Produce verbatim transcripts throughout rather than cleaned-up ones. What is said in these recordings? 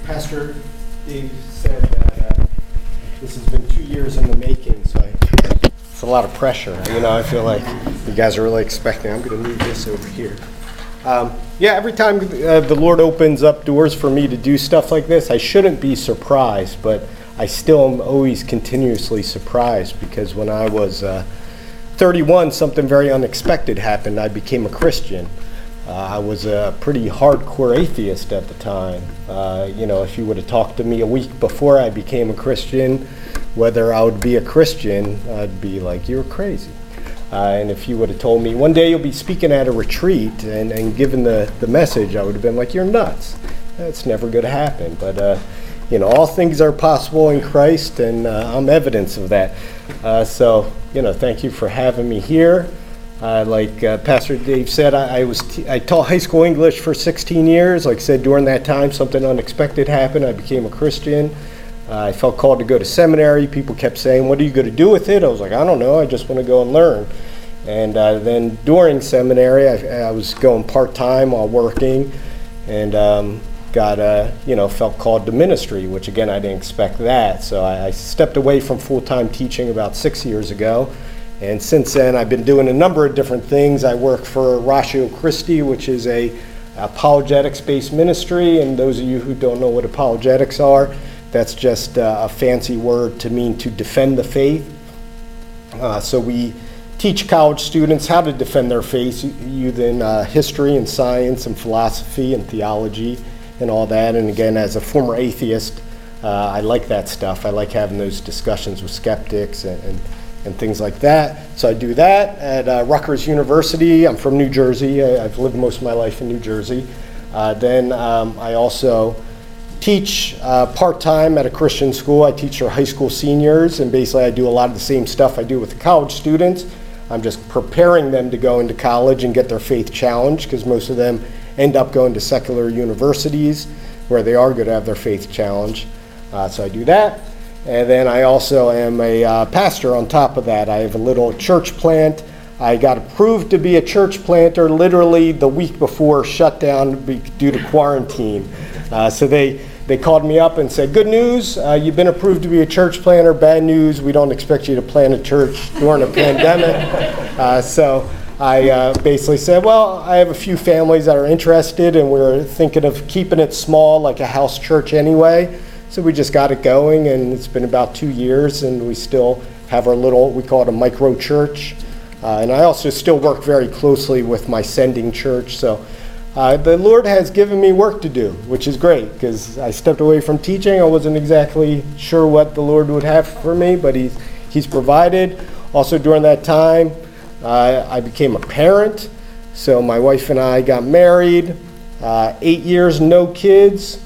Pastor Dave said that uh, this has been two years in the making, so I, it's a lot of pressure. You know, I feel like you guys are really expecting. I'm going to move this over here. Um, yeah, every time uh, the Lord opens up doors for me to do stuff like this, I shouldn't be surprised, but I still am always continuously surprised, because when I was uh, thirty-one, something very unexpected happened. I became a Christian. Uh, I was a pretty hardcore atheist at the time. Uh, you know, if you would have talked to me a week before I became a Christian, whether I would be a Christian, I'd be like, you're crazy. Uh, and if you would have told me, one day you'll be speaking at a retreat and, and giving the, the message, I would have been like, you're nuts. That's never going to happen. But, uh, you know, all things are possible in Christ, and uh, I'm evidence of that. Uh, so, you know, thank you for having me here. Uh, like uh, Pastor Dave said, I, I was t- I taught high school English for sixteen years. Like I said, during that time, something unexpected happened. I became a Christian. Uh, I felt called to go to seminary. People kept saying, what are you going to do with it? I was like, I don't know. I just want to go and learn. And uh, then during seminary, I, I was going part-time while working, and um, got, uh, you know, felt called to ministry, which, again, I didn't expect that. So I, I stepped away from full-time teaching about six years ago. And since then, I've been doing a number of different things. I work for Ratio Christi, which is a apologetics-based ministry. And those of you who don't know what apologetics are, that's just uh, a fancy word to mean to defend the faith. Uh, so we teach college students how to defend their faith using uh, history and science and philosophy and theology and all that. And again, as a former atheist, uh, I like that stuff. I like having those discussions with skeptics and, and and things like that. So I do that at uh, Rutgers University. I'm from New Jersey. I, I've lived most of my life in New Jersey. Uh, then um, I also teach uh, part-time at a Christian school. I teach for high school seniors, and basically I do a lot of the same stuff I do with the college students. I'm just preparing them to go into college and get their faith challenged, because most of them end up going to secular universities where they are going to have their faith challenged. Uh, so I do that. And then I also am a uh, pastor on top of that. I have a little church plant. I got approved to be a church planter literally the week before shutdown due to quarantine. Uh, so they, they called me up and said, good news, uh, you've been approved to be a church planter. Bad news, we don't expect you to plant a church during a pandemic. Uh, so I uh, basically said, well, I have a few families that are interested, and we're thinking of keeping it small, like a house church anyway. So we just got it going, and it's been about two years, and we still have our little, we call it a micro church. Uh, and I also still work very closely with my sending church. So uh, the Lord has given me work to do, which is great, because I stepped away from teaching. I wasn't exactly sure what the Lord would have for me, but he's, he's provided. Also during that time, uh, I became a parent. So my wife and I got married, uh, eight years, no kids.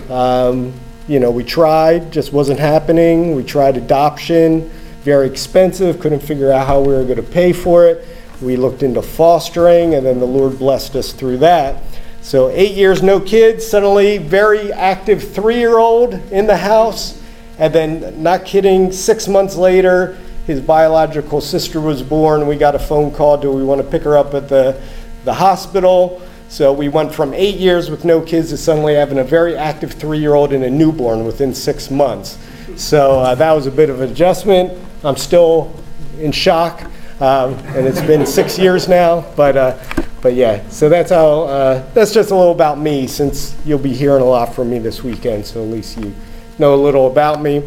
Um, You know, we tried, just wasn't happening. We tried adoption, very expensive, couldn't figure out how we were going to pay for it. We looked into fostering, and then the Lord blessed us through that. So eight years, no kids, suddenly very active three-year-old in the house. And then, not kidding, six months later, his biological sister was born. We got a phone call, do we want to pick her up at the, the hospital? So we went from eight years with no kids to suddenly having a very active three-year-old and a newborn within six months. So uh, that was a bit of an adjustment. I'm still in shock, um, and it's been six years now. But uh, but yeah, so that's how. Uh, that's just a little about me, since you'll be hearing a lot from me this weekend. So at least you know a little about me.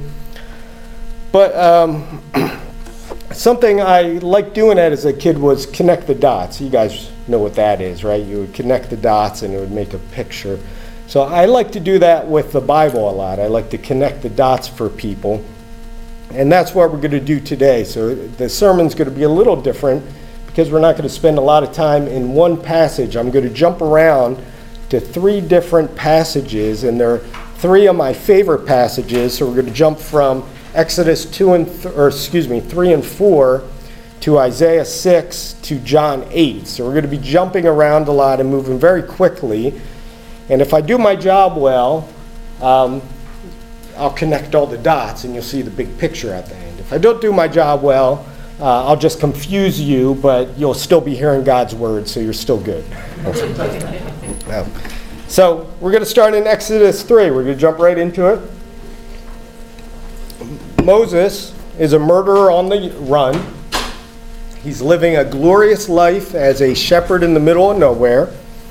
But um, something I liked doing that as a kid was connect the dots. You guys know what that is, right? You would connect the dots and it would make a picture. So I like to do that with the Bible a lot. I like to connect the dots for people. And that's what we're going to do today. So the sermon's going to be a little different, because we're not going to spend a lot of time in one passage. I'm going to jump around to three different passages, and they're three of my favorite passages. So we're going to jump from Exodus two and th- or excuse me, three and four to Isaiah six to John eight. So we're going to be jumping around a lot and moving very quickly. And if I do my job well, um, I'll connect all the dots and you'll see the big picture at the end. If I don't do my job well, uh, I'll just confuse you, but you'll still be hearing God's word, so you're still good. um, So we're going to start in Exodus three. We're going to jump right into it. Moses is a murderer on the run. He's living a glorious life as a shepherd in the middle of nowhere.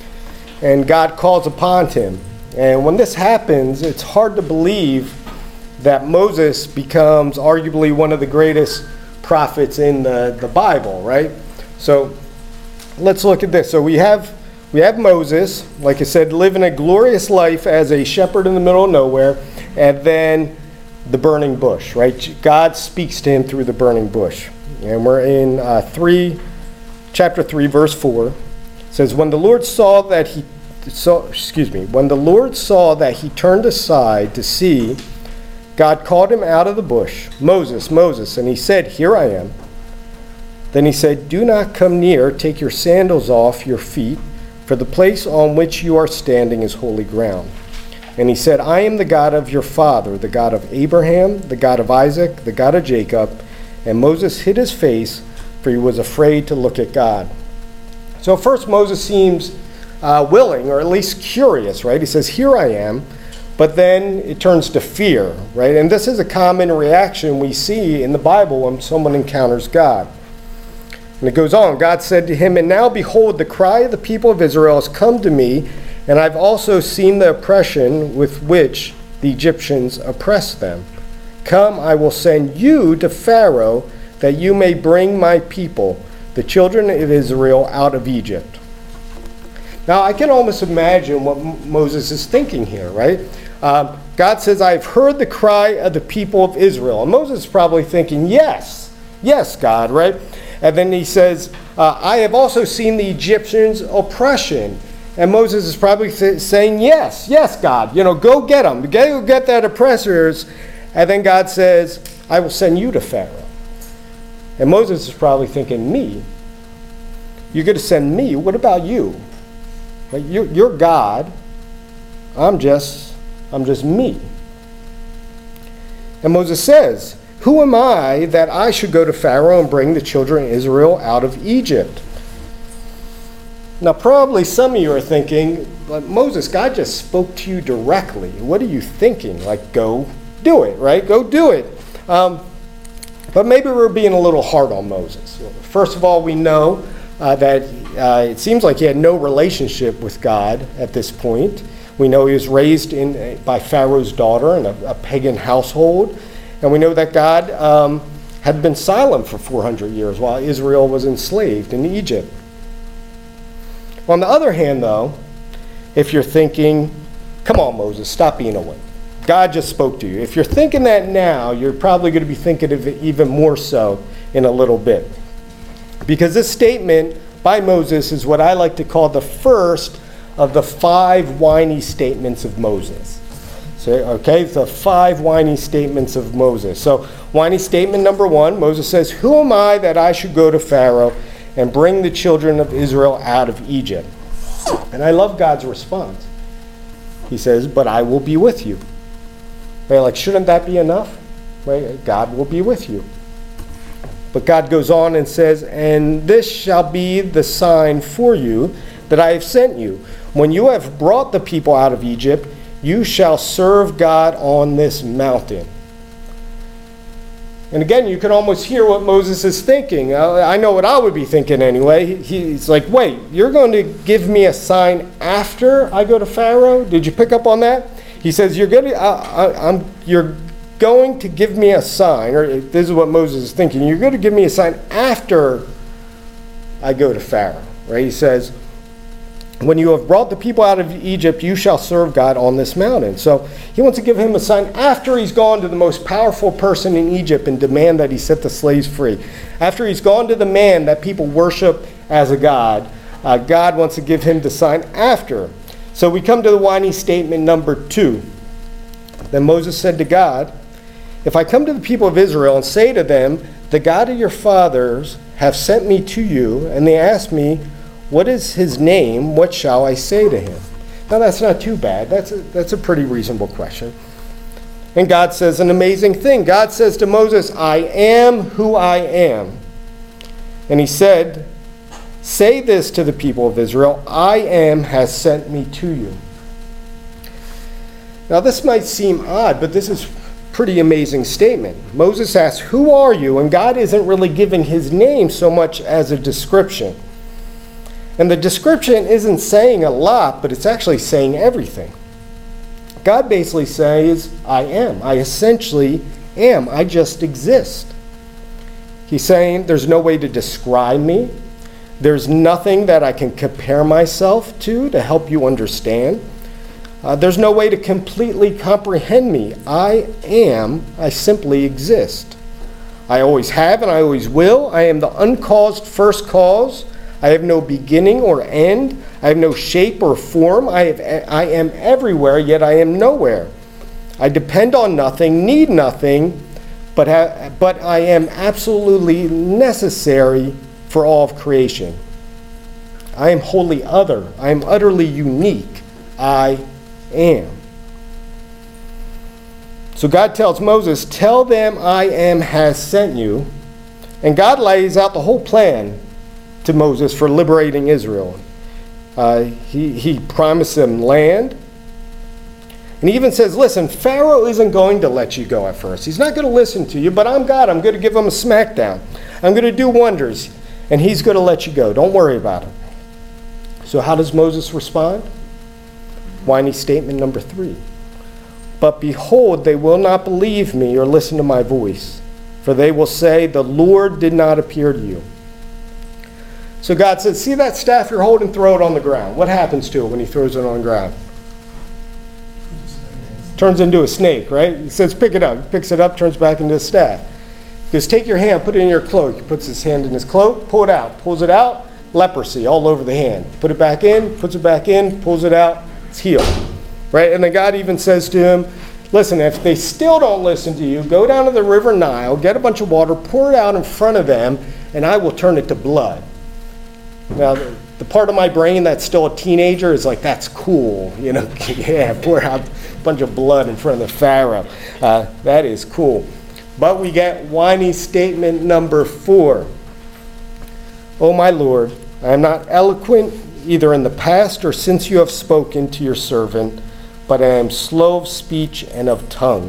And God calls upon him. And when this happens, it's hard to believe that Moses becomes arguably one of the greatest prophets in the, the Bible, right? So let's look at this. So we have we have Moses, like I said, living a glorious life as a shepherd in the middle of nowhere, and then the burning bush, right? God speaks to him through the burning bush. And we're in uh, three, chapter three, verse four. It says, when the Lord saw that he saw, excuse me, when the Lord saw that he turned aside to see, God called him out of the bush, Moses, Moses, and he said, here I am. Then he said, do not come near, take your sandals off your feet, for the place on which you are standing is holy ground. And he said, I am the God of your father, the God of Abraham, the God of Isaac, the God of Jacob. And Moses hid his face, for he was afraid to look at God. So first Moses seems uh, willing, or at least curious, right? He says, here I am. But then it turns to fear, right? And this is a common reaction we see in the Bible when someone encounters God. And it goes on, God said to him, and now behold, the cry of the people of Israel has come to me, and I've also seen the oppression with which the Egyptians oppress them. Come, I will send you to Pharaoh, that you may bring my people, the children of Israel, out of Egypt. Now, I can almost imagine what M- Moses is thinking here, right? Um, God says, I've heard the cry of the people of Israel. And Moses is probably thinking, yes, yes, God, right? And then he says, uh, I have also seen the Egyptians' oppression. And Moses is probably th- saying, yes, yes, God, you know, go get them. Go get that oppressors. And then God says, I will send you to Pharaoh. And Moses is probably thinking, me? You're going to send me? What about you? Like, you're, you're God. I'm just, I'm just me. And Moses says, who am I that I should go to Pharaoh and bring the children of Israel out of Egypt? Now, probably some of you are thinking, but Moses, God just spoke to you directly. What are you thinking? Like, go do it, right? Go do it. Um, but maybe we're being a little hard on Moses. First of all, we know uh, that uh, it seems like he had no relationship with God at this point. We know he was raised in by Pharaoh's daughter in a, a pagan household. And we know that God um, had been silent for four hundred years while Israel was enslaved in Egypt. On the other hand, though, if you're thinking, come on, Moses, stop being a wimp. God just spoke to you. If you're thinking that now, you're probably going to be thinking of it even more so in a little bit. Because this statement by Moses is what I like to call the first of the five whiny statements of Moses. So, okay, the five whiny statements of Moses. So, whiny statement number one, Moses says, who am I that I should go to Pharaoh and bring the children of Israel out of Egypt? And I love God's response. He says, but I will be with you. Right, like, shouldn't that be enough? Right? God will be with you. But God goes on and says, and this shall be the sign for you that I have sent you. When you have brought the people out of Egypt, you shall serve God on this mountain. And again, you can almost hear what Moses is thinking. I know what I would be thinking anyway. He's like, wait, you're going to give me a sign after I go to Pharaoh? Did you pick up on that? He says, you're going to, I, I, I'm, you're going to give me a sign, or this is what Moses is thinking. You're going to give me a sign after I go to Pharaoh, right? He says, when you have brought the people out of Egypt, you shall serve God on this mountain. So he wants to give him a sign after he's gone to the most powerful person in Egypt and demand that he set the slaves free. After he's gone to the man that people worship as a god, uh, God wants to give him the sign after. So we come to the whiny statement number two. Then Moses said to God, if I come to the people of Israel and say to them, the God of your fathers have sent me to you, and they ask me, what is his name? What shall I say to him? Now that's not too bad. That's a, that's a pretty reasonable question. And God says an amazing thing. God says to Moses, I am who I am. And he said, say this to the people of Israel, I am has sent me to you. Now this might seem odd, but this is a pretty amazing statement. Moses asks, "Who are you?" And God isn't really giving his name so much as a description. And the description isn't saying a lot, but it's actually saying everything. God basically says, I am. I essentially am. I just exist. He's saying there's no way to describe me. There's nothing that I can compare myself to to help you understand. Uh, there's no way to completely comprehend me. I am. I simply exist. I always have and I always will. I am the uncaused first cause. I have no beginning or end. I have no shape or form. I, have, I am everywhere, yet I am nowhere. I depend on nothing, need nothing, but, ha- but I am absolutely necessary for all of creation. I am wholly other. I am utterly unique. I am. So God tells Moses, tell them I am has sent you. And God lays out the whole plan to Moses for liberating Israel. Uh, he, he promised them land. And he even says, listen, Pharaoh isn't going to let you go at first. He's not going to listen to you, but I'm God. I'm going to give him a smackdown. I'm going to do wonders, and he's going to let you go. Don't worry about it. So how does Moses respond? Whiny statement number three. But behold, they will not believe me or listen to my voice, for they will say, the Lord did not appear to you. So God says, see that staff you're holding, throw it on the ground. What happens to it when he throws it on the ground? Turns into a snake, right? He says, pick it up. He picks it up, turns back into a staff. He goes, take your hand, put it in your cloak. He puts his hand in his cloak, pull it out. Pulls it out, leprosy all over the hand. Put it back in, puts it back in, pulls it out, it's healed. Right? And then God even says to him, listen, if they still don't listen to you, go down to the river Nile, get a bunch of water, pour it out in front of them, and I will turn it to blood. Now, the, the part of my brain that's still a teenager is like, that's cool. You know, yeah, pour out a bunch of blood in front of the Pharaoh. Uh, that is cool. But we get whiny statement number four. Oh, my Lord, I am not eloquent either in the past or since you have spoken to your servant, but I am slow of speech and of tongue.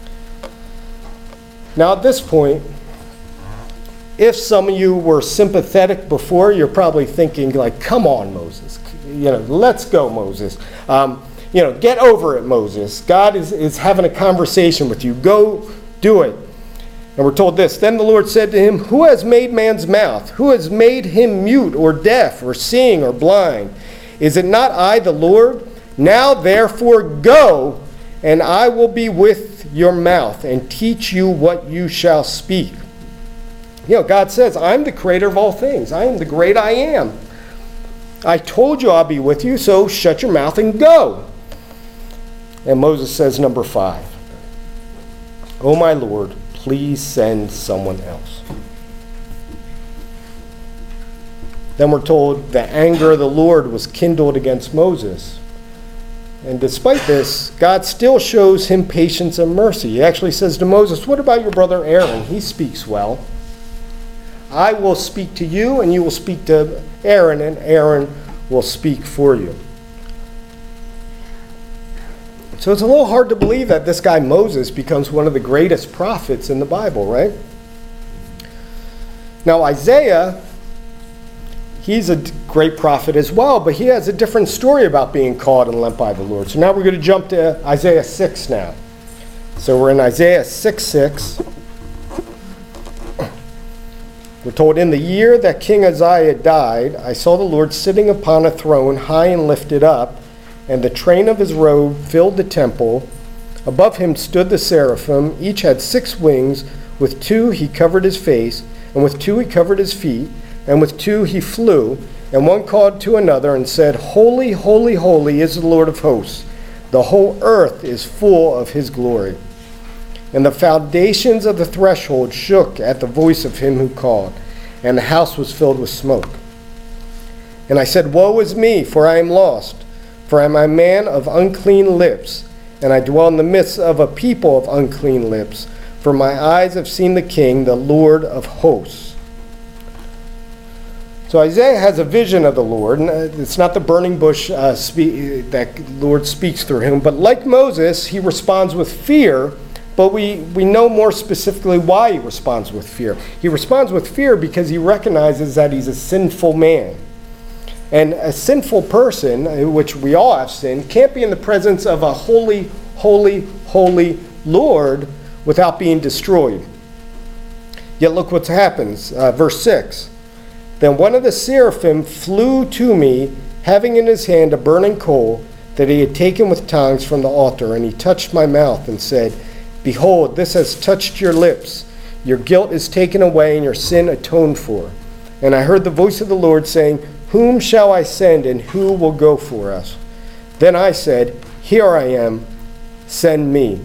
Now, at this point, if some of you were sympathetic before, you're probably thinking like, come on, Moses. You know, let's go, Moses. Um, you know, get over it, Moses. God is, is having a conversation with you. Go do it. And we're told this, then the Lord said to him, who has made man's mouth? Who has made him mute or deaf or seeing or blind? Is it not I, the Lord? Now therefore go, and I will be with your mouth and teach you what you shall speak. You know, God says, I'm the creator of all things. I am the great I am. I told you I'll be with you, so shut your mouth and go. And Moses says, number five, oh my Lord, please send someone else. Then we're told the anger of the Lord was kindled against Moses. And despite this, God still shows him patience and mercy. He actually says to Moses, what about your brother Aaron? He speaks well. I will speak to you, and you will speak to Aaron, and Aaron will speak for you. So it's a little hard to believe that this guy Moses becomes one of the greatest prophets in the Bible, right? Now Isaiah, he's a great prophet as well, but he has a different story about being called and lent by the Lord. So now we're going to jump to Isaiah six now. So we're in Isaiah six six. We're told, in the year that King Uzziah died, I saw the Lord sitting upon a throne high and lifted up, and the train of his robe filled the temple. Above him stood the seraphim. Each had six wings. With two he covered his face, and with two he covered his feet, and with two he flew. And one called to another and said, Holy, holy, holy is the Lord of hosts. The whole earth is full of his glory. And the foundations of the threshold shook at the voice of him who called, and the house was filled with smoke. And I said, Woe is me, for I am lost, for I am a man of unclean lips, and I dwell in the midst of a people of unclean lips, for my eyes have seen the King, the Lord of hosts. So So Isaiah has a vision of the Lord, and it's not the burning bush uh, spe- that the Lord speaks through him, but like Moses, he responds with fear, but we, we know more specifically why he responds with fear. He responds with fear because he recognizes that he's a sinful man. And a sinful person, which we all have sinned, can't be in the presence of a holy, holy, holy Lord without being destroyed. Yet look what happens. Uh, verse six. Then one of the seraphim flew to me, having in his hand a burning coal that he had taken with tongs from the altar, and he touched my mouth and said, Behold, this has touched your lips. Your guilt is taken away and your sin atoned for. And I heard the voice of the Lord saying, Whom shall I send, and who will go for us? Then I said, Here I am, send me.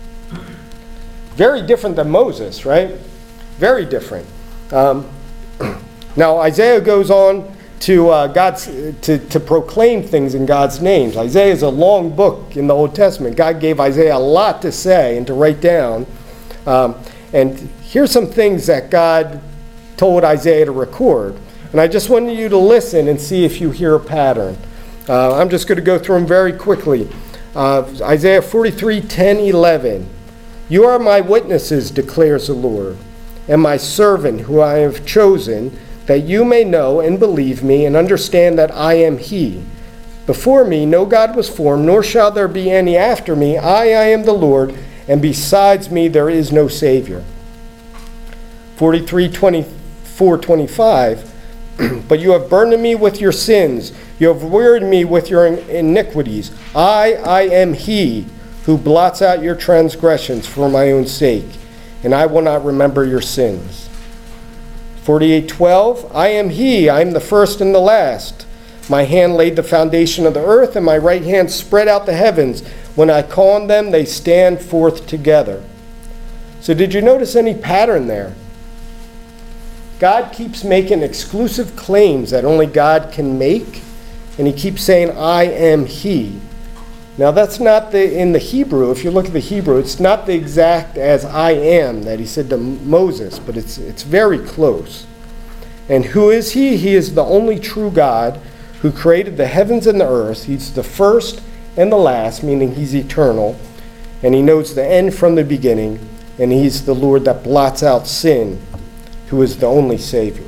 Very different than Moses, right? Very different. Um, now Isaiah goes on to uh, God's to, to proclaim things in God's names. Isaiah is a long book in the Old Testament. God gave Isaiah a lot to say and to write down. Um, and here's some things that God told Isaiah to record. And I just wanted you to listen and see if you hear a pattern. Uh, I'm just going to go through them very quickly. Uh, Isaiah forty-three, ten, eleven. You are my witnesses, declares the Lord, and my servant who I have chosen, that you may know and believe me and understand that I am he. Before me no God was formed, nor shall there be any after me. I, I am the Lord, and besides me there is no Savior. forty-three, twenty-four, twenty-five. But you have burdened me with your sins. You have wearied me with your iniquities. I, I am he who blots out your transgressions for my own sake, and I will not remember your sins. forty-eight, twelve. I am he, I am the first and the last. My hand laid the foundation of the earth, and my right hand spread out the heavens. When I call on them, they stand forth together. So did you notice any pattern there? God keeps making exclusive claims that only God can make, and he keeps saying, I am he. Now that's not the in the Hebrew. If you look at the Hebrew, it's not the exact as I am that he said to Moses, but it's it's very close. And who is he? He is the only true God who created the heavens and the earth. He's the first and the last, meaning he's eternal, and he knows the end from the beginning, and he's the Lord that blots out sin, who is the only Savior.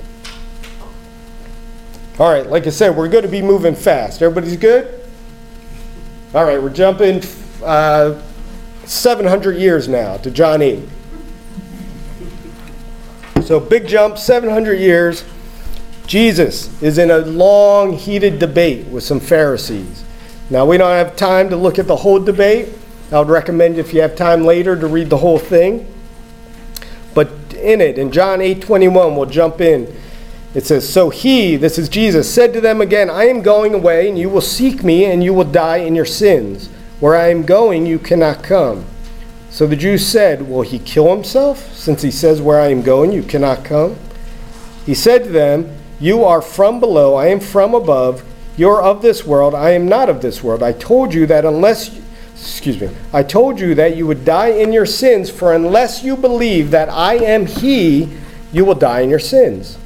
All right, like I said, we're going to be moving fast. Everybody's good? All right, we're jumping uh, seven hundred years now to John eight. So big jump, seven hundred years. Jesus is in a long, heated debate with some Pharisees. Now, we don't have time to look at the whole debate. I would recommend if you have time later to read the whole thing. But in it, in John eight twenty-one, we'll jump in. It says, So he, this is Jesus, said to them again, I am going away, and you will seek me, and you will die in your sins. Where I am going, you cannot come. So the Jews said, Will he kill himself, since he says, Where I am going, you cannot come? He said to them, You are from below, I am from above. You are of this world, I am not of this world. I told you that unless, excuse me, I told you that you would die in your sins, for unless you believe that I am he, you will die in your sins.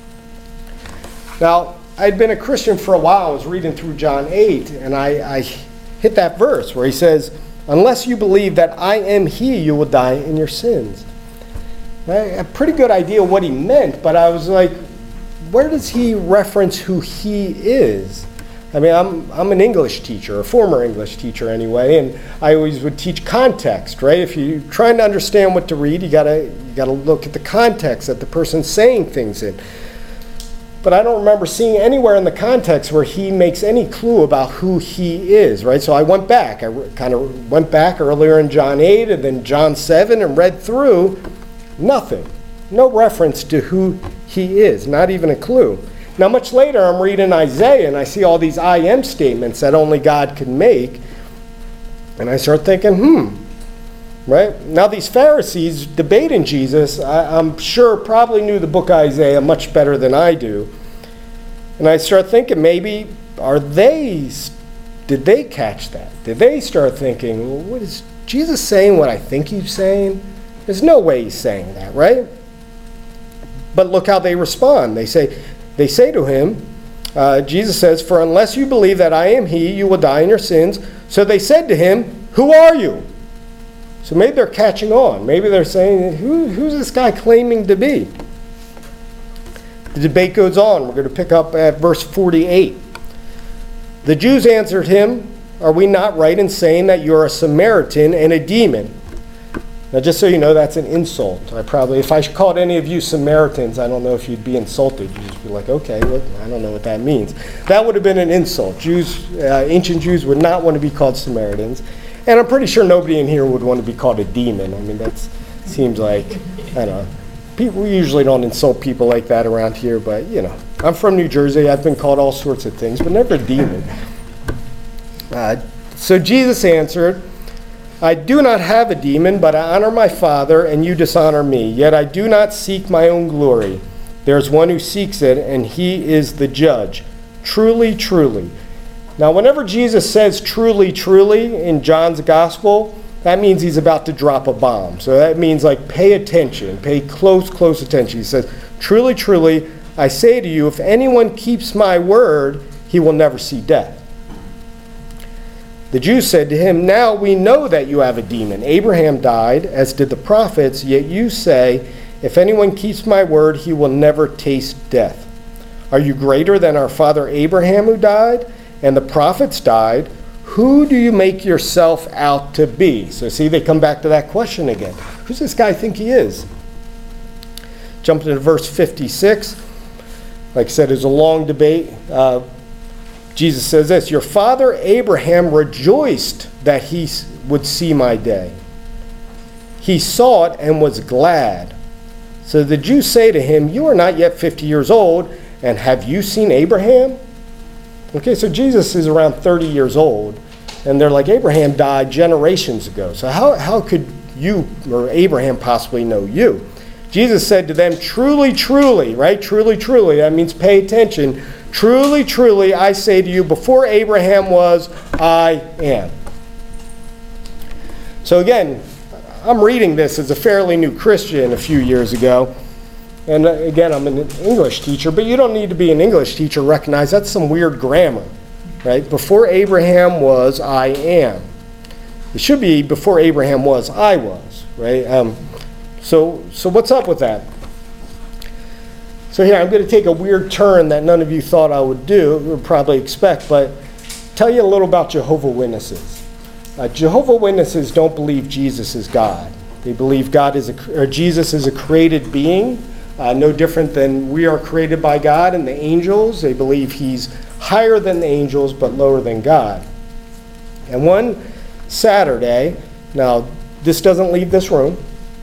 Now, I'd been a Christian for a while. I was reading through John eight, and I, I hit that verse where he says, Unless you believe that I am he, you will die in your sins. I had a pretty good idea what he meant, but I was like, where does he reference who he is? I mean, I'm I'm an English teacher, a former English teacher anyway, and I always would teach context, right? If you're trying to understand what to read, you gotta you gotta look at the context that the person's saying things in. But I don't remember seeing anywhere in the context where he makes any clue about who he is, right? So I went back. I kind of went back earlier in John eight and then John seven and read through. Nothing. No reference to who he is, not even a clue. Now, much later, I'm reading Isaiah, and I see all these I am statements that only God can make. And I start thinking, hmm, right? Now, these Pharisees debating Jesus, I, I'm sure probably knew the book of Isaiah much better than I do. And I start thinking, maybe, are they, did they catch that? Did they start thinking, well, what is Jesus saying what I think he's saying? There's no way he's saying that, right? But look how they respond. They say, They say to him, uh, Jesus says, "For unless you believe that I am he, you will die in your sins." So they said to him, "Who are you?" So maybe they're catching on. Maybe they're saying, Who, who's this guy claiming to be? The debate goes on. We're going to pick up at verse forty-eight. The Jews answered him, "Are we not right in saying that you're a Samaritan and a demon?" Now, just so you know, that's an insult. I probably, if I called any of you Samaritans, I don't know if you'd be insulted. You'd just be like, okay, what, I don't know what that means. That would have been an insult. Jews, uh, ancient Jews would not want to be called Samaritans. And I'm pretty sure nobody in here would want to be called a demon. I mean, that seems like, I don't know. People, we usually don't insult people like that around here, but, you know. I'm from New Jersey. I've been called all sorts of things, but never a demon. Uh, so Jesus answered, "I do not have a demon, but I honor my Father, and you dishonor me. Yet I do not seek my own glory. There is one who seeks it, and he is the judge. Truly, truly." Now, whenever Jesus says truly, truly in John's gospel, that means he's about to drop a bomb. So that means, like, pay attention, pay close, close attention. He says, "Truly, truly, I say to you, if anyone keeps my word, he will never see death." The Jews said to him, "Now we know that you have a demon. Abraham died, as did the prophets, yet you say, if anyone keeps my word, he will never taste death. Are you greater than our father Abraham, who died? And the prophets died. Who do you make yourself out to be?" So see, they come back to that question again. Who's this guy think he is? Jumping to verse fifty-six. Like I said, there's a long debate. Uh, Jesus says this, "Your father Abraham rejoiced that he would see my day. He saw it and was glad." So the Jews say to him, "You are not yet fifty years old, and have you seen Abraham?" Okay, so Jesus is around thirty years old, and they're like, Abraham died generations ago. So how, how could you or Abraham possibly know you? Jesus said to them, "Truly, truly," right? Truly, truly. That means pay attention. "Truly, truly, I say to you, before Abraham was, I am." So again, I'm reading this as a fairly new Christian a few years ago. And again, I'm an English teacher, but you don't need to be an English teacher to recognize that's some weird grammar, right? Before Abraham was, I am. It should be before Abraham was, I was, right? Um, so, so what's up with that? So here, I'm going to take a weird turn that none of you thought I would do, or probably expect, but tell you a little about Jehovah's Witnesses. Uh, Jehovah's Witnesses don't believe Jesus is God. They believe God is a, or Jesus is a created being, uh, no different than we are created by God and the angels. They believe he's higher than the angels, but lower than God. And one Saturday, now this doesn't leave this room.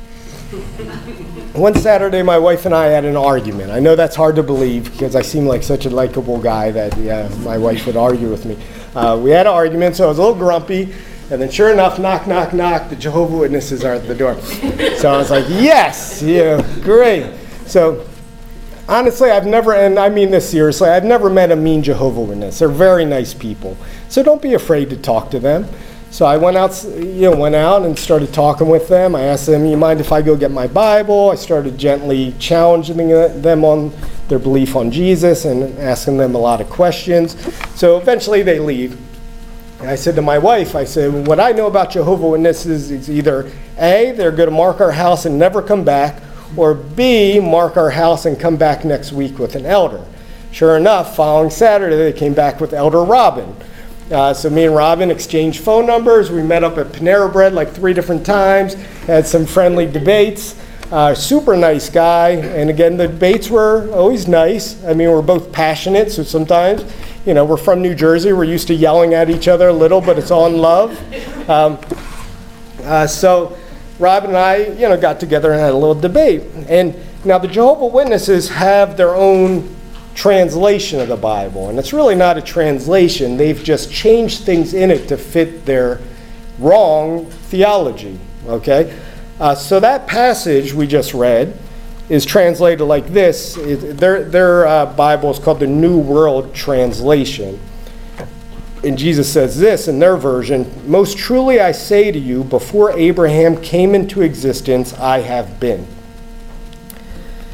One Saturday, my wife and I had an argument. I know that's hard to believe because I seem like such a likable guy that yeah, my wife would argue with me. Uh, we had an argument, so I was a little grumpy. And then sure enough, knock, knock, knock, the Jehovah's Witnesses are at the door. So I was like, yes, yeah, great. So honestly, I've never, and I mean this seriously, I've never met a mean Jehovah's Witness. They're very nice people. So don't be afraid to talk to them. So I went out, you know, went out and started talking with them. I asked them, "You mind if I go get my Bible?" I started gently challenging them on their belief on Jesus and asking them a lot of questions. So eventually they leave. And I said to my wife, I said, what I know about Jehovah's Witnesses is either A, they're going to mark our house and never come back, or B, mark our house and come back next week with an elder. Sure enough, following Saturday, they came back with Elder Robin. Uh, so me and Robin exchanged phone numbers. We met up at Panera Bread like three different times, had some friendly debates. Uh, super nice guy. And again, the debates were always nice. I mean, we're both passionate, so sometimes, you know, we're from New Jersey. We're used to yelling at each other a little, but it's all in love. Um, uh, so Robin and I, you know, got together and had a little debate. And now the Jehovah's Witnesses have their own translation of the Bible, and it's really not a translation. They've just changed things in it to fit their wrong theology, okay? Uh, so that passage we just read is translated like this. It, their their uh, Bible is called the New World Translation. And Jesus says this in their version, "Most truly I say to you, before Abraham came into existence, I have been."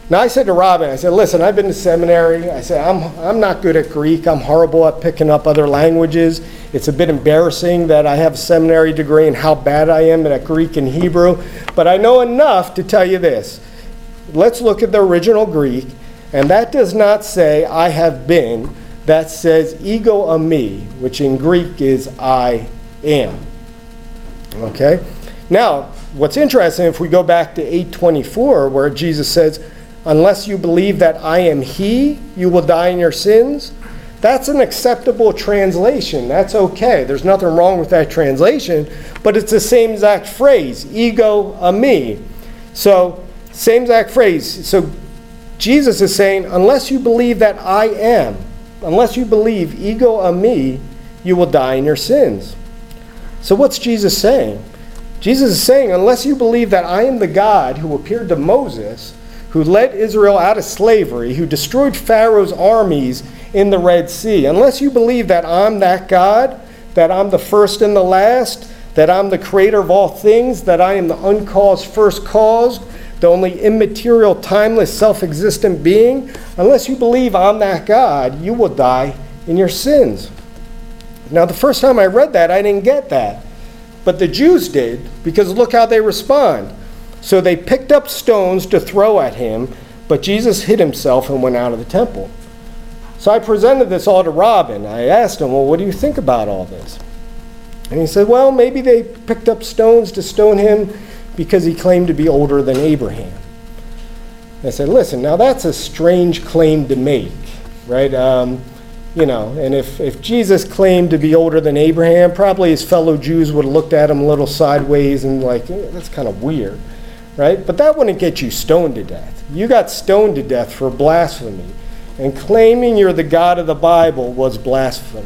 Now I said to Robin, I said, listen, I've been to seminary. I said, I'm, I'm not good at Greek. I'm horrible at picking up other languages. It's a bit embarrassing that I have a seminary degree and how bad I am at Greek and Hebrew. But I know enough to tell you this. Let's look at the original Greek. And that does not say, I have been. That says, ego eimi, which in Greek is I am. Okay? Now, what's interesting, if we go back to eight twenty-four, where Jesus says, unless you believe that I am he, you will die in your sins. That's an acceptable translation. That's okay. There's nothing wrong with that translation, but it's the same exact phrase, ego eimi. So, same exact phrase. So, Jesus is saying, unless you believe that I am, unless you believe ego eimi, you will die in your sins. So what's Jesus saying? Jesus is saying, unless you believe that I am the God who appeared to Moses, who led Israel out of slavery, who destroyed Pharaoh's armies in the Red Sea, unless you believe that I'm that God, that I'm the first and the last, that I'm the creator of all things, that I am the uncaused first cause, the only immaterial, timeless, self-existent being, unless you believe I'm that God, you will die in your sins. Now, the first time I read that, I didn't get that. But the Jews did, because look how they respond. So they picked up stones to throw at him, but Jesus hid himself and went out of the temple. So I presented this all to Robin. I asked him, well, what do you think about all this? And he said, well, maybe they picked up stones to stone him because he claimed to be older than Abraham. I said, listen, now that's a strange claim to make, right? Um, you know, and if, if Jesus claimed to be older than Abraham, probably his fellow Jews would have looked at him a little sideways and like, eh, that's kind of weird, right? But that wouldn't get you stoned to death. You got stoned to death for blasphemy, and claiming you're the God of the Bible was blasphemy.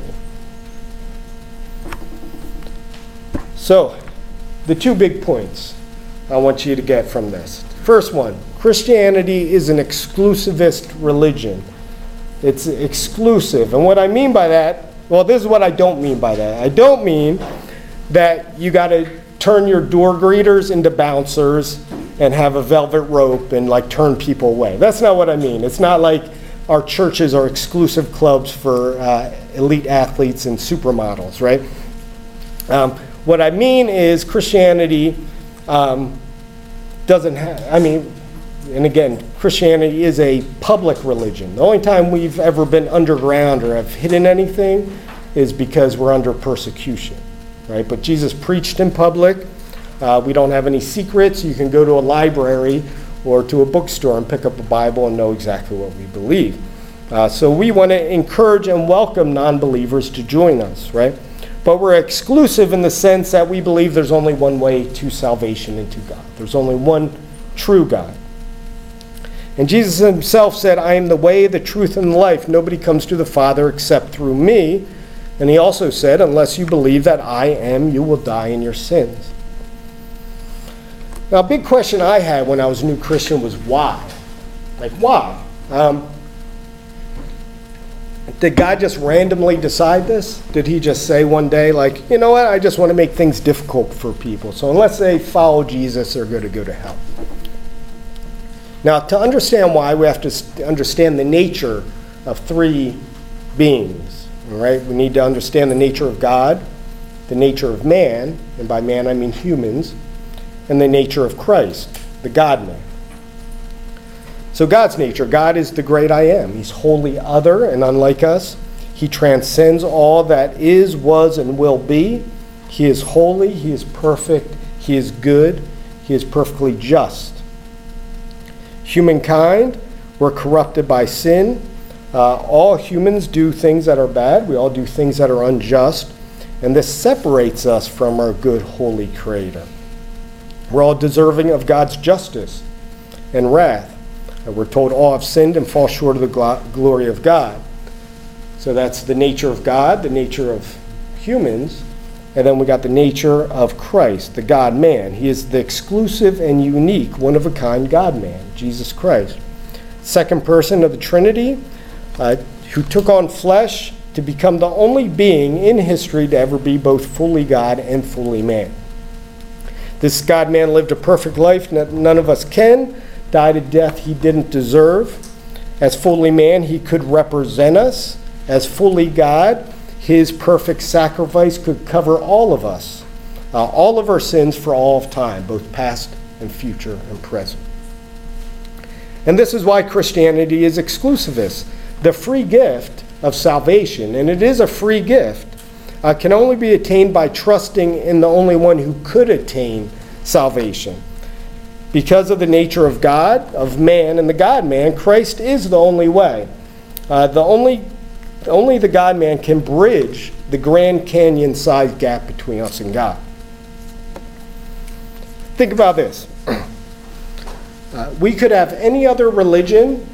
So, the two big points I want you to get from this. First one, Christianity is an exclusivist religion. It's exclusive. And what I mean by that, well, this is what I don't mean by that. I don't mean that you got to turn your door greeters into bouncers and have a velvet rope and like turn people away. That's not what I mean. It's not like our churches are exclusive clubs for uh, elite athletes and supermodels, right? Um, what I mean is Christianity Um, doesn't have, I mean, and again, Christianity is a public religion. The only time we've ever been underground or have hidden anything is because we're under persecution, right? But Jesus preached in public. Uh, we don't have any secrets. You can go to a library or to a bookstore and pick up a Bible and know exactly what we believe. Uh, so we want to encourage and welcome non-believers to join us, right? But we're exclusive in the sense that we believe there's only one way to salvation and to God. There's only one true God. And Jesus himself said, I am the way, the truth, and the life. Nobody comes to the Father except through me. And he also said, unless you believe that I am, you will die in your sins. Now, a big question I had when I was a new Christian was why? Like, why? Um, Did God just randomly decide this? Did he just say one day, like, you know what, I just want to make things difficult for people. So unless they follow Jesus, they're going to go to hell. Now, to understand why, we have to understand the nature of three beings, all right? We need to understand the nature of God, the nature of man, and by man I mean humans, and the nature of Christ, the God-man. So God's nature, God is the great I am. He's wholly other and unlike us. He transcends all that is, was, and will be. He is holy. He is perfect. He is good. He is perfectly just. Humankind, we're corrupted by sin. Uh, all humans do things that are bad. We all do things that are unjust. And this separates us from our good, holy Creator. We're all deserving of God's justice and wrath. We're told all have sinned and fall short of the gl- glory of God. So that's the nature of God, the nature of humans, and then we got the nature of Christ, the God-man. He is the exclusive and unique, one-of-a-kind God-man, Jesus Christ. Second person of the Trinity, uh, who took on flesh to become the only being in history to ever be both fully God and fully man. This God-man lived a perfect life that none of us can, died a death he didn't deserve. As fully man, he could represent us. As fully God, his perfect sacrifice could cover all of us, uh, all of our sins for all of time, both past and future and present. And this is why Christianity is exclusivist. The free gift of salvation, and it is a free gift, uh, can only be attained by trusting in the only one who could attain salvation. Because of the nature of God, of man, and the God-man, Christ is the only way. Uh, the only, only the God-man can bridge the Grand Canyon-sized gap between us and God. Think about this. Uh, we could have any other religion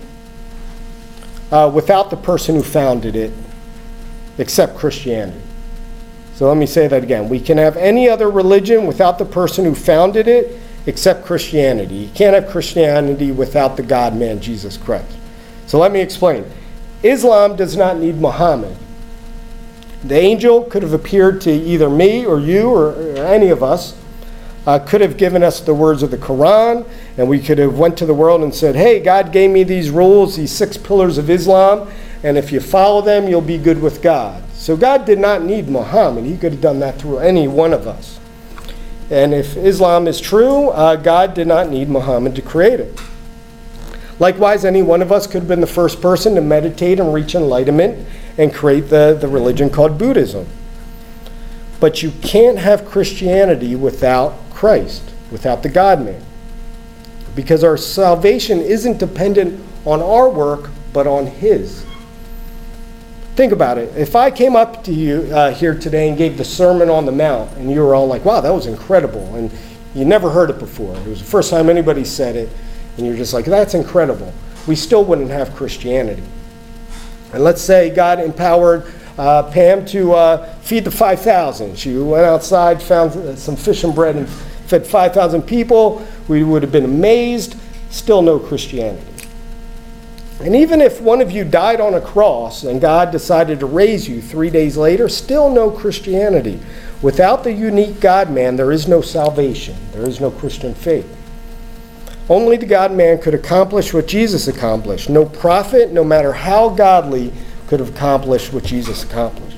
uh, without the person who founded it, except Christianity. So let me say that again. We can have any other religion without the person who founded it, except Christianity. You can't have Christianity without the God-man, Jesus Christ. So let me explain. Islam does not need Muhammad. The angel could have appeared to either me or you or, or any of us, uh, could have given us the words of the Quran, and we could have went to the world and said, hey, God gave me these rules, these six pillars of Islam, and if you follow them, you'll be good with God. So God did not need Muhammad. He could have done that through any one of us. And if Islam is true, uh, God did not need Muhammad to create it. Likewise, any one of us could have been the first person to meditate and reach enlightenment and create the, the religion called Buddhism. But you can't have Christianity without Christ, without the God-man. Because our salvation isn't dependent on our work, but on his. Think about it. If I came up to you uh, here today and gave the Sermon on the Mount, and you were all like, wow, that was incredible, and you never heard it before. It was the first time anybody said it, and you're just like, that's incredible. We still wouldn't have Christianity. And let's say God empowered uh, Pam to uh, feed the five thousand. She went outside, found some fish and bread, and fed five thousand people. We would have been amazed. Still no Christianity. And even if one of you died on a cross and God decided to raise you three days later, still no Christianity. Without the unique God-man, there is no salvation. There is no Christian faith. Only the God-man could accomplish what Jesus accomplished. No prophet, no matter how godly, could have accomplished what Jesus accomplished.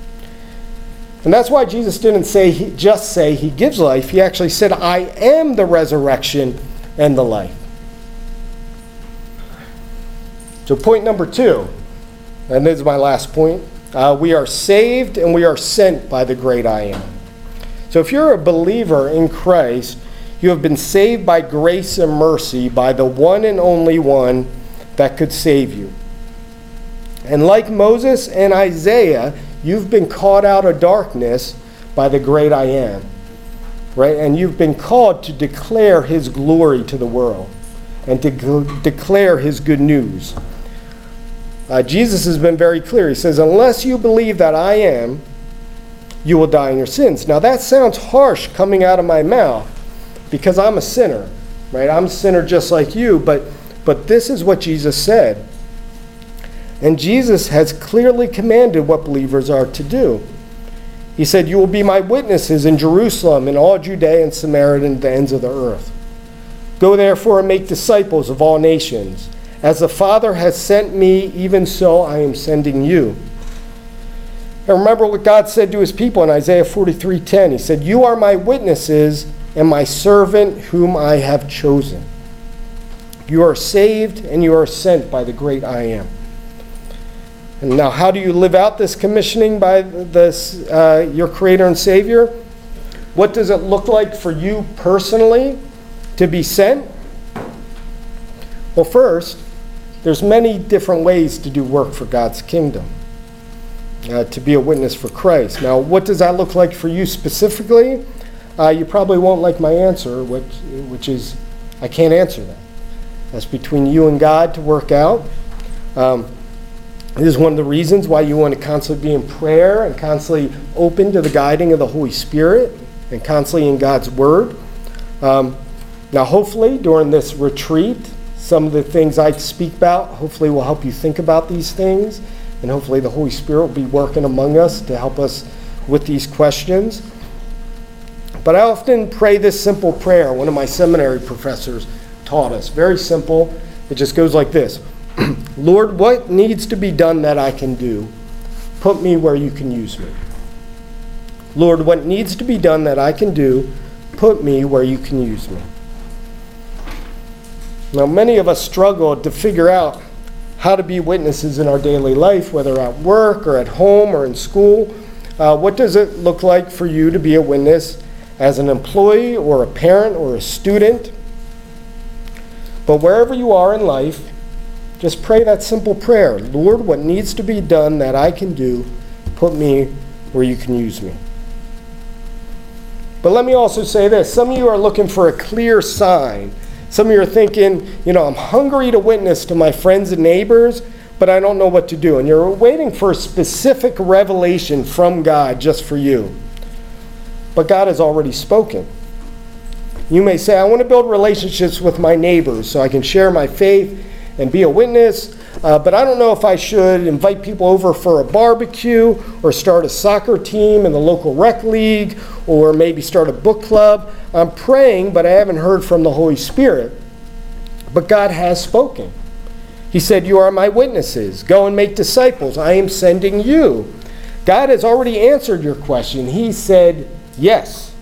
And that's why Jesus didn't say he, just say he gives life. He actually said, I am the resurrection and the life. So point number two, and this is my last point, uh, we are saved and we are sent by the great I am. So if you're a believer in Christ, you have been saved by grace and mercy by the one and only one that could save you. And like Moses and Isaiah, you've been called out of darkness by the great I am. Right? And you've been called to declare his glory to the world and to g- declare his good news. Uh, Jesus has been very clear. He says, unless you believe that I am, you will die in your sins. Now that sounds harsh coming out of my mouth because I'm a sinner, right? I'm a sinner just like you, but, but this is what Jesus said. And Jesus has clearly commanded what believers are to do. He said, you will be my witnesses in Jerusalem, in all Judea and Samaria and the ends of the earth. Go therefore and make disciples of all nations. As the Father has sent me, even so I am sending you. And remember what God said to his people in Isaiah forty-three ten. He said, you are my witnesses and my servant whom I have chosen. You are saved and you are sent by the great I am. And now how do you live out this commissioning by this, uh, your Creator and Savior? What does it look like for you personally to be sent? Well, first, there's many different ways to do work for God's kingdom, uh, to be a witness for Christ. Now, what does that look like for you specifically? Uh, you probably won't like my answer, which, which is I can't answer that. That's between you and God to work out. Um, this is one of the reasons why you want to constantly be in prayer and constantly open to the guiding of the Holy Spirit and constantly in God's Word. Um, now, hopefully, during this retreat, some of the things I speak about hopefully will help you think about these things, and hopefully the Holy Spirit will be working among us to help us with these questions. But I often pray this simple prayer. One of my seminary professors taught taught us. Very simple. It just goes like this. Lord, what needs to be done that I can do? Put me where you can use me. Lord, what needs to be done that I can do? Put me where you can use me. Now, many of us struggle to figure out how to be witnesses in our daily life, whether at work or at home or in school. Uh, what does it look like for you to be a witness as an employee or a parent or a student? But wherever you are in life, just pray that simple prayer. Lord, what needs to be done that I can do, put me where you can use me. But let me also say this. Some of you are looking for a clear sign. Some of you are thinking, you know, I'm hungry to witness to my friends and neighbors, but I don't know what to do. And you're waiting for a specific revelation from God just for you. But God has already spoken. You may say, I want to build relationships with my neighbors so I can share my faith and be a witness, uh, but I don't know if I should invite people over for a barbecue or start a soccer team in the local rec league or maybe start a book club. I'm praying, but I haven't heard from the Holy Spirit. But God has spoken. He said, you are my witnesses. Go and make disciples. I am sending you. God has already answered your question. He said, yes.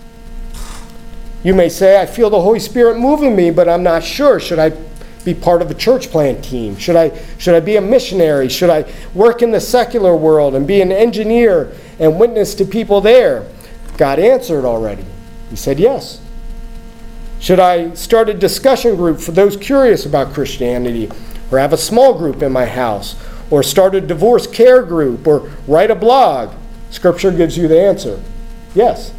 You may say, I feel the Holy Spirit moving me, but I'm not sure. Should I be part of a church plant team? Should I, should I be a missionary? Should I work in the secular world and be an engineer and witness to people there? God answered already. He said yes. Should I start a discussion group for those curious about Christianity, or have a small group in my house, or start a divorce care group, or write a blog? Scripture gives you the answer. Yes.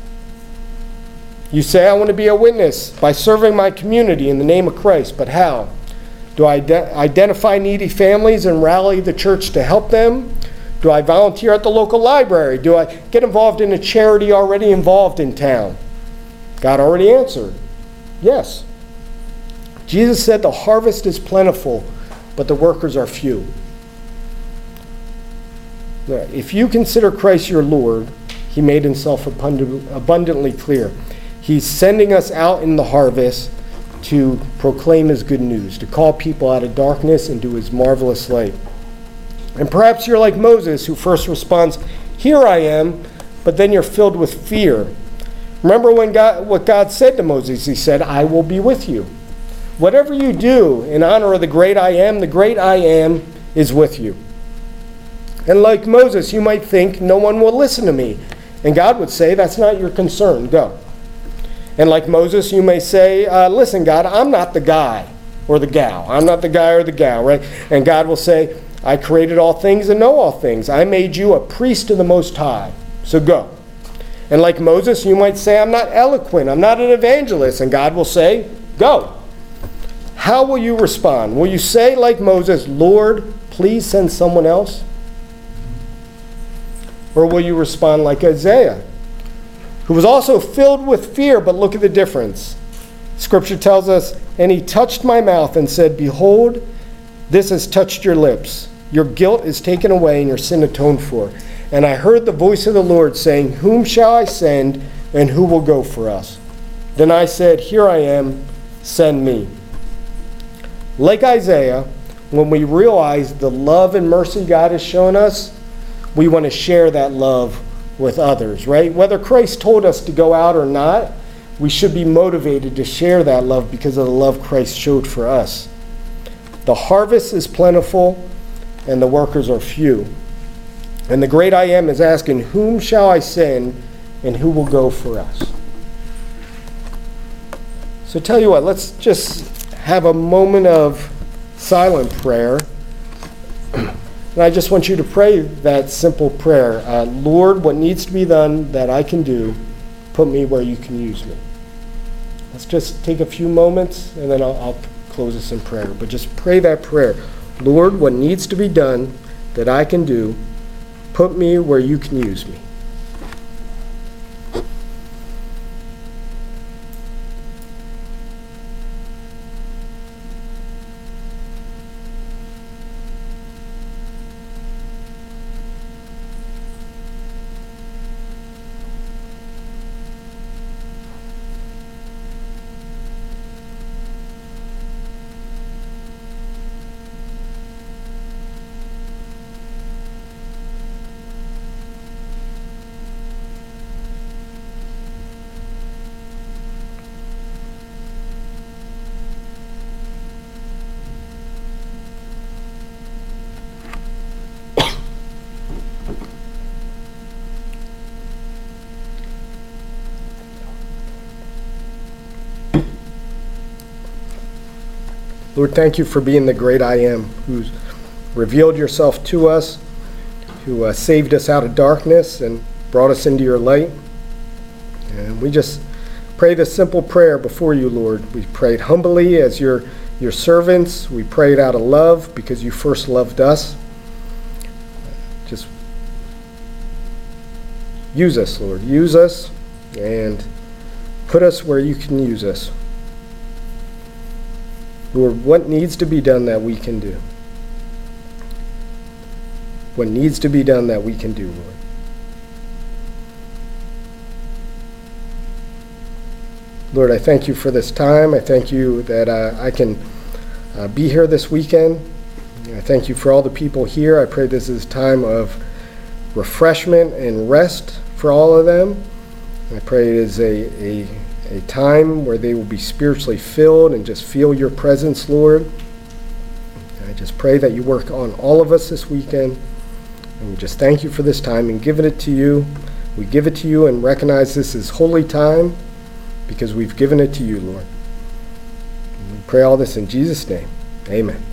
You say, I want to be a witness by serving my community in the name of Christ, but how? Do I de- identify needy families and rally the church to help them? Do I volunteer at the local library? Do I get involved in a charity already involved in town? God already answered. Yes. Jesus said the harvest is plentiful, but the workers are few. If you consider Christ your Lord, he made himself abundantly clear. He's sending us out in the harvest to proclaim his good news, to call people out of darkness into his marvelous light. And perhaps you're like Moses, who first responds, here I am, but then you're filled with fear. Remember when God, what God said to Moses? He said, I will be with you. Whatever you do in honor of the great I am, the great I am is with you. And like Moses, you might think, no one will listen to me. And God would say, that's not your concern, go. And like Moses, you may say, uh, listen, God, I'm not the guy or the gal. I'm not the guy or the gal, right? And God will say, I created all things and know all things. I made you a priest of the Most High, so go. And like Moses, you might say, I'm not eloquent. I'm not an evangelist. And God will say, go. How will you respond? Will you say, like Moses, Lord, please send someone else? Or will you respond like Isaiah, who was also filled with fear, but look at the difference. Scripture tells us, and he touched my mouth and said, behold, this has touched your lips. Your guilt is taken away and your sin atoned for. And I heard the voice of the Lord saying, whom shall I send, and who will go for us? Then I said, here I am, send me. Like Isaiah, when we realize the love and mercy God has shown us, we want to share that love with others, right? Whether Christ told us to go out or not, we should be motivated to share that love because of the love Christ showed for us. The harvest is plentiful and the workers are few. And the great I am is asking, whom shall I send and who will go for us? So tell you what, let's just have a moment of silent prayer. And I just want you to pray that simple prayer. Uh, Lord, what needs to be done that I can do, put me where you can use me. Let's just take a few moments and then I'll, I'll close this in prayer. But just pray that prayer. Lord, what needs to be done that I can do, put me where you can use me. Lord, thank you for being the great I am, who's revealed yourself to us, who uh, saved us out of darkness and brought us into your light. And we just pray this simple prayer before you, Lord. We prayed humbly as your, your servants. We prayed out of love because you first loved us. Just use us, Lord. Use us and put us where you can use us. Lord, what needs to be done that we can do? What needs to be done that we can do, Lord? Lord, I thank you for this time. I thank you that uh, I can uh, be here this weekend. I thank you for all the people here. I pray this is a time of refreshment and rest for all of them. I pray it is a, a, a time where they will be spiritually filled and just feel your presence, Lord. And I just pray that you work on all of us this weekend. And we just thank you for this time and giving it to you. We give it to you and recognize this is holy time because we've given it to you, Lord. And we pray all this in Jesus' name. Amen.